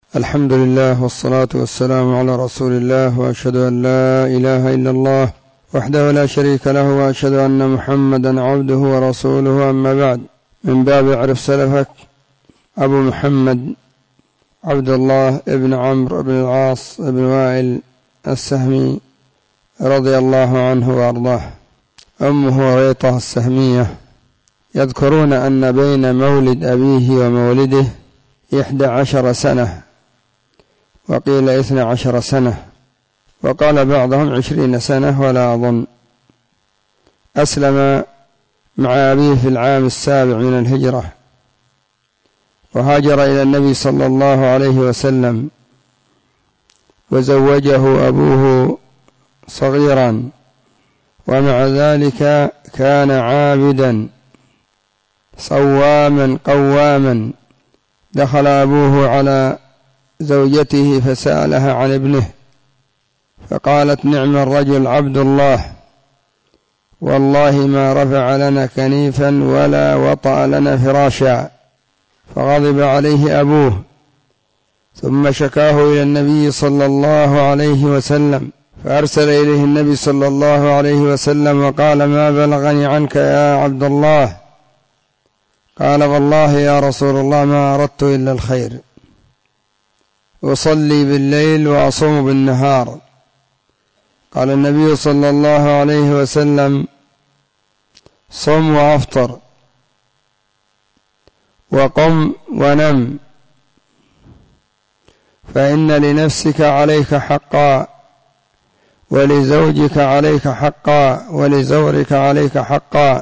الحمد لله والصلاة والسلام على رسول الله، وأشهد أن لا إله إلا الله وحده لا شريك له، وأشهد أن محمدا عبده ورسوله. أما بعد، من باب اعرف سلفك، أبو محمد عبد الله بن عمرو بن العاص بن وائل السهمي رضي الله عنه وأرضاه. أمه ريطة السهمية. يذكرون أن بين مولد أبيه ومولده 11 سنة، وقيل 12 سنة، وقال بعضهم 20 سنة ولا أظن. أسلم مع أبيه في العام 7 من الهجرة، وهاجر إلى النبي صلى الله عليه وسلم، وزوجه أبوه صغيرا، ومع ذلك كان عابدا صواما قواما. دخل أبوه على زوجته فسألها عن ابنه، فقالت: نعم الرجل عبد الله، والله ما رفع لنا كنيفا ولا وطأ لنا فراشا. فغضب عليه أبوه، ثم شكاه إلى النبي صلى الله عليه وسلم، فأرسل إليه النبي صلى الله عليه وسلم وقال: ما بلغني عنك يا عبد الله؟ قال: والله يا رسول الله ما أردت إلا الخير، أصلي بالليل وأصوم بالنهار. قال النبي صلى الله عليه وسلم: صم وأفطر، وقم ونم، فإن لنفسك عليك حقا، ولزوجك عليك حقا، ولزورك عليك حقا،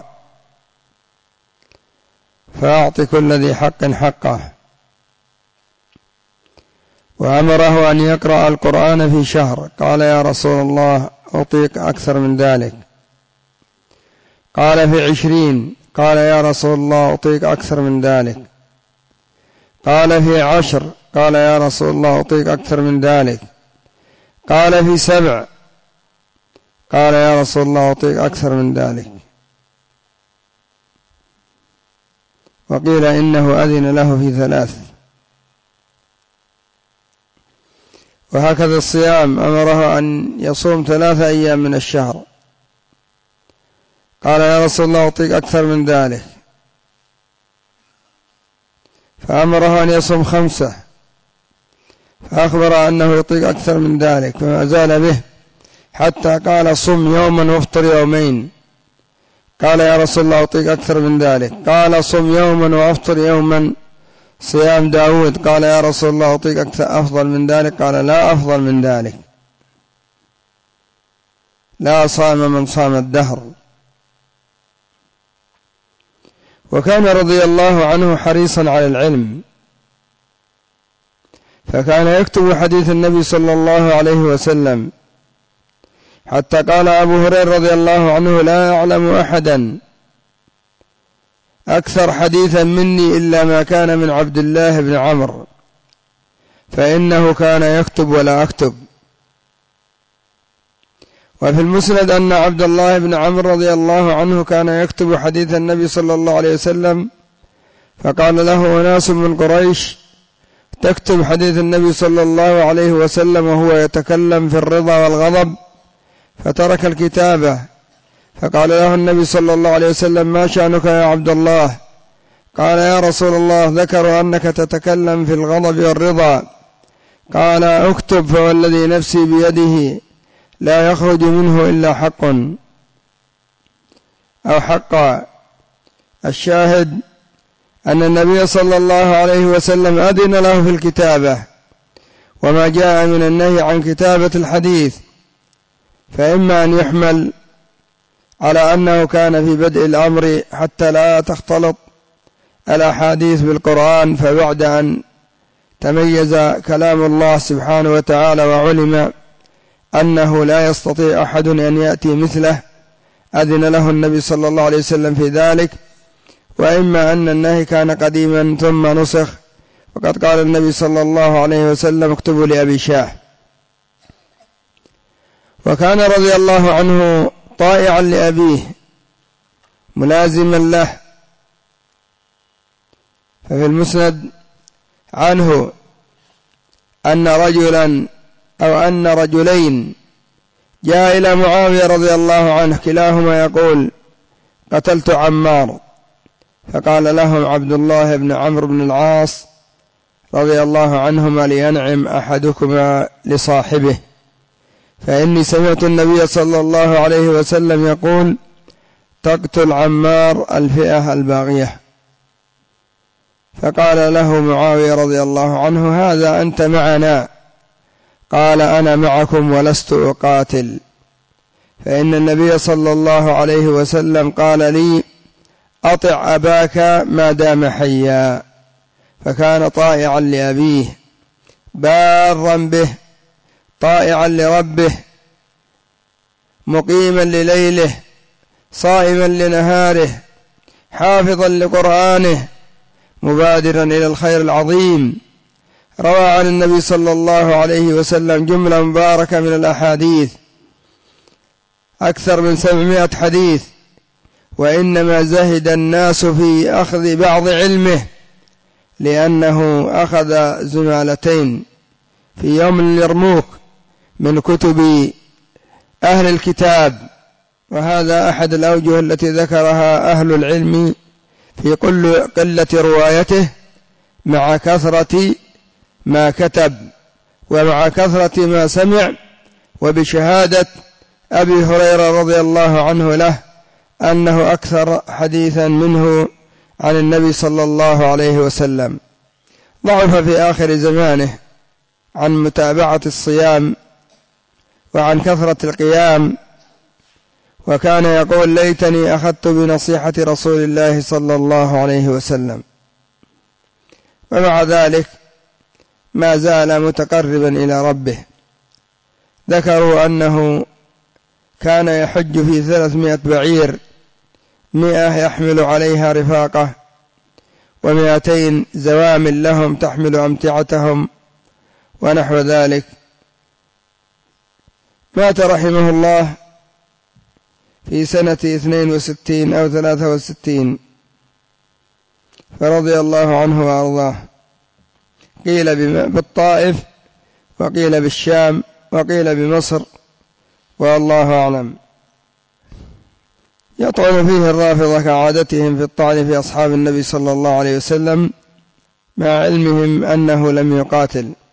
فأعط كل ذي حق حقه. وأمره أن يقرأ القرآن في شهر. قال: يا رسول الله أطيق أكثر من ذلك. قال: في 20. قال: يا رسول الله أطيق أكثر من ذلك. قال: في 10. قال: يا رسول الله أطيق أكثر من ذلك. قال: في 7. قال: يا رسول الله أطيق أكثر من ذلك. وقيل إنه أذن له في 3. وهكذا الصيام، أمره أن يصوم 3 أيام من الشهر. قال: يا رسول الله أطيق أكثر من ذلك. فأمره أن يصوم 5، فأخبر أنه يطيق أكثر من ذلك، فما زال به حتى قال: صم يوما وافطر يومين. قال: يا رسول الله أطيق أكثر من ذلك. قال: صم يوما وافطر يوما، صيام داود. قال: يا رسول الله أطيق أكثر أفضل من ذلك. قال: لا أفضل من ذلك، لا صام من صام الدهر. وكان رضي الله عنه حريصا على العلم، فكان يكتب حديث النبي صلى الله عليه وسلم، حتى قال أبو هريرة رضي الله عنه: لا أعلم أحدا أكثر حديثا مني إلا ما كان من عبد الله بن عمرو، فإنه كان يكتب ولا أكتب. وفي المسند أن عبد الله بن عمرو رضي الله عنه كان يكتب حديث النبي صلى الله عليه وسلم، فقال له أناس من قريش: تكتب حديث النبي صلى الله عليه وسلم وهو يتكلم في الرضا والغضب، فترك الكتابة. فقال له النبي صلى الله عليه وسلم: ما شأنك يا عبد الله؟ قال: يا رسول الله ذكروا أنك تتكلم في الغضب والرضا. قال: اكتب، فوالذي نفسي بيده لا يخرج منه إلا حق أو حقا. الشاهد أن النبي صلى الله عليه وسلم أذن له في الكتابة، وما جاء من النهي عن كتابة الحديث فإما أن يحمل على أنه كان في بدء الأمر حتى لا تختلط الأحاديث بالقرآن، فبعد أن تميز كلام الله سبحانه وتعالى وعلم أنه لا يستطيع أحد أن يأتي مثله، أذن له النبي صلى الله عليه وسلم في ذلك. وإما أن النهي كان قديما ثم نسخ، وقد قال النبي صلى الله عليه وسلم: اكتبوا لأبي شاه. وكان رضي الله عنه طائعا لأبيه ملازما له. ففي المسند عنه أن رجلين جاء إلى معاوية رضي الله عنه كلاهما يقول: قتلت عمار، فقال لهم عبد الله بن عمرو بن العاص رضي الله عنهما: لينعم أحدكما لصاحبه، فإني سمعت النبي صلى الله عليه وسلم يقول: تقتل عمار الفئة الباغية. فقال له معاوية رضي الله عنه: هذا أنت معنا. قال: أنا معكم ولست أقاتل، فإن النبي صلى الله عليه وسلم قال لي: أطع أباك ما دام حيا. فكان طائعا لأبيه، بارا به، طائعا لربه، مقيما لليله، صائما لنهاره، حافظا لقرآنه، مبادرا إلى الخير العظيم. روى عن النبي صلى الله عليه وسلم جملة مباركة من الأحاديث، أكثر من 700 حديث. وإنما زهد الناس في أخذ بعض علمه، لأنه أخذ زمالتين في يوم اليرموك من كتب أهل الكتاب، وهذا أحد الأوجه التي ذكرها أهل العلم في قلة روايته، مع كثرة ما كتب ومع كثرة ما سمع، وبشهادة أبي هريرة رضي الله عنه له أنه أكثر حديثا منه عن النبي صلى الله عليه وسلم. ضعف في آخر زمانه عن متابعة الصيام وعن كثرة القيام، وكان يقول: ليتني أخذت بنصيحة رسول الله صلى الله عليه وسلم. ومع ذلك ما زال متقربا إلى ربه. ذكروا أنه كان يحج في 300 بعير، 100 يحمل عليها رفاقه، 200 زوام لهم تحمل أمتعتهم، ونحو ذلك. مات رحمه الله في سنة 62 أو 63، فرضي الله عنه وأرضاه. قيل بالطائف، وقيل بالشام، وقيل بمصر، والله أعلم. يطعن فيه الرافضة كعادتهم في الطعن في أصحاب النبي صلى الله عليه وسلم، مع علمهم أنه لم يقاتل.